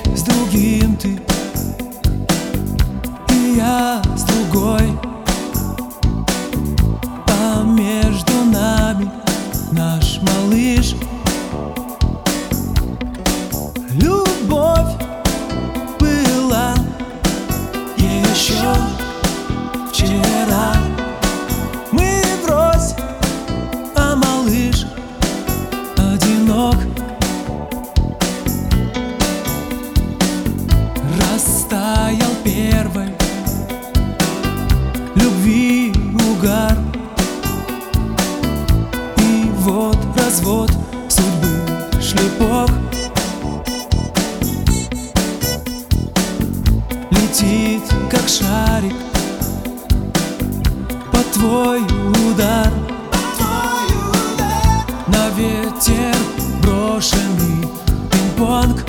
с другим ты, и я с другой, а между нами наш малыш. Любовь была еще вчера. Мы врозь, а малыш одинок. Растаял первой любви угар, и вот развод судьбы шлепок. Летит, как шарик, под твой удар, на ветер брошенный пинг-понг.